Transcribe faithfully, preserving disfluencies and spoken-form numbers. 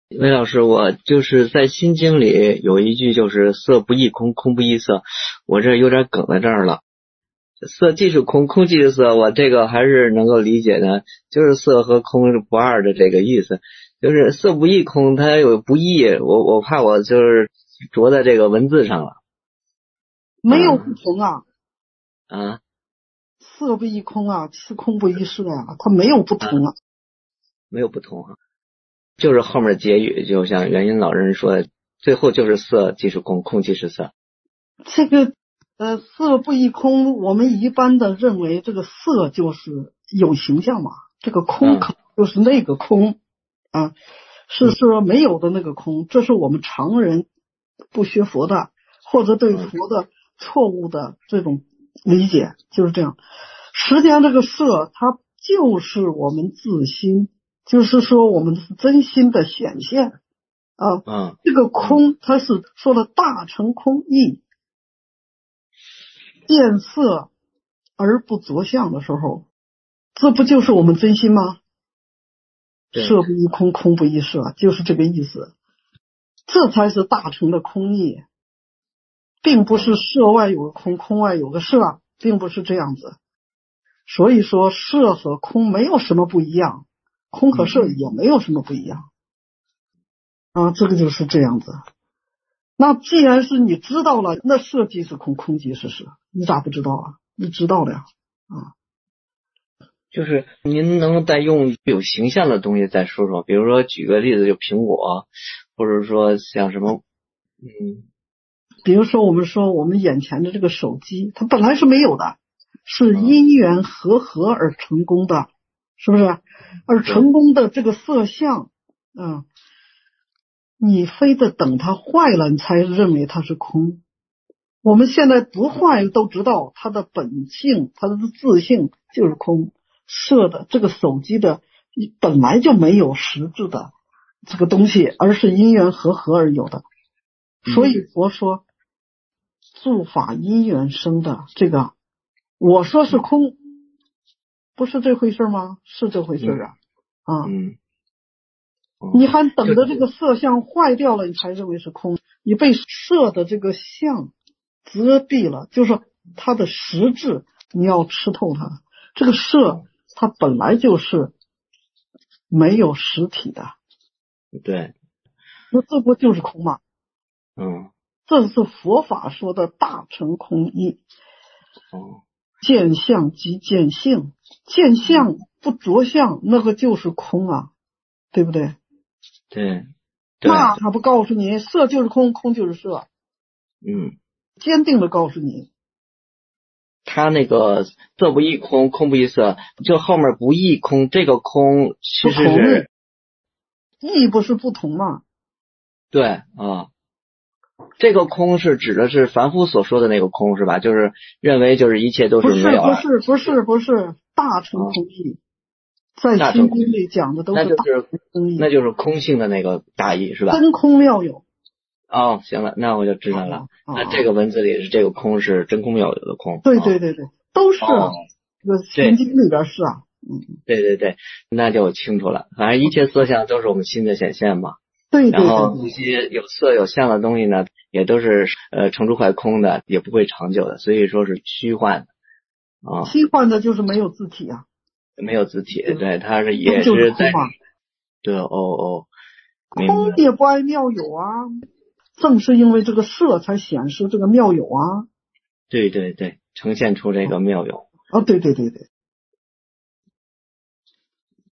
魏老师，我就是在《心经》里有一句就是色不异空，空不异色，我这有点梗在这儿了。色即是空，空即是色，我这个还是能够理解的，就是色和空是不二的这个意思。就是色不异空，它有不异，我我怕我就是着在这个文字上了。 没有不同啊， 啊， 色不异空啊，是空不异色啊，它没有不同啊， 没有不同啊，就是后面的结语，就像元音老人说的，最后就是色即是空，空即是色。 这个呃色不异空，我们一般的认为这个色就是有形象嘛，这个空可就是那个空啊，是说没有的那个空，这是我们常人不学佛的或者对佛的错误的这种理解，就是这样。实际上这个色它就是我们自心，就是说我们是真心的显现啊。 嗯， 这个空它是说了大乘空义，见色而不着相的时候，这不就是我们真心吗？色不异空，空不异色，就是这个意思。这才是大乘的空义，并不是色外有个空，空外有个色，并不是这样子。所以说色和空没有什么不一样，空和色也没有什么不一样啊，这个就是这样子。那既然是你知道了，那色即是空，空即是色，你咋不知道啊？你知道了呀啊。 就是您能再用有形象的东西再说说，比如说举个例子，就苹果，或者说像什么，嗯， 比如说我们说我们眼前的这个手机，它本来是没有的，是因缘和合而成功的，是不是？而成功的这个色相，嗯，你非得等它坏了，你才认为它是空。我们现在不坏都知道它的本性，它的自性就是空。色的这个手机的本来就没有实质的这个东西，而是因缘和合而有的。所以佛说诸法因缘生的，这个我说是空，不是这回事吗？是这回事啊啊！ 嗯， 你还等着这个色相坏掉了，你才认为是空。你被色的这个相遮蔽了，就是说它的实质，你要吃透它。这个色它本来就是没有实体的， 对， 那这不就是空吗？ 嗯， 这是佛法说的大乘空义。 哦， 见相即见性，见相不着相，那个就是空啊，对不对？ 对， 那还不告诉你，色就是空，空就是色， 嗯， 坚定的告诉你。 他那个色不异空，空不异色，就后面不异空，这个空其实是异不是不同吗？ 对啊，这个空是指的是凡夫所说的那个空是吧？就是认为就是一切都是没有， 不是不是不是不是大乘空义，在心经里讲的都是大乘空义， 那就是空性的那个大义是吧？ 真空妙有。 哦，行了，那我就知道了。那这个文字里是这个空是真空妙有的空。 对对对对，都是啊，这个心经里边是啊。 嗯，对对对，那就清楚了。反正一切色相都是我们心的显现嘛。 对对对。 然后这些有色有相的东西呢，也都是呃成住坏空的，也不会长久的，所以说是虚幻的啊。 虚幻的就是没有自体啊。 没有自体，对，它是也是在。对，哦哦， 空也不爱妙有啊。正是因为这个色才显示这个妙有啊。 对对对，呈现出这个妙有。 啊，对对对对。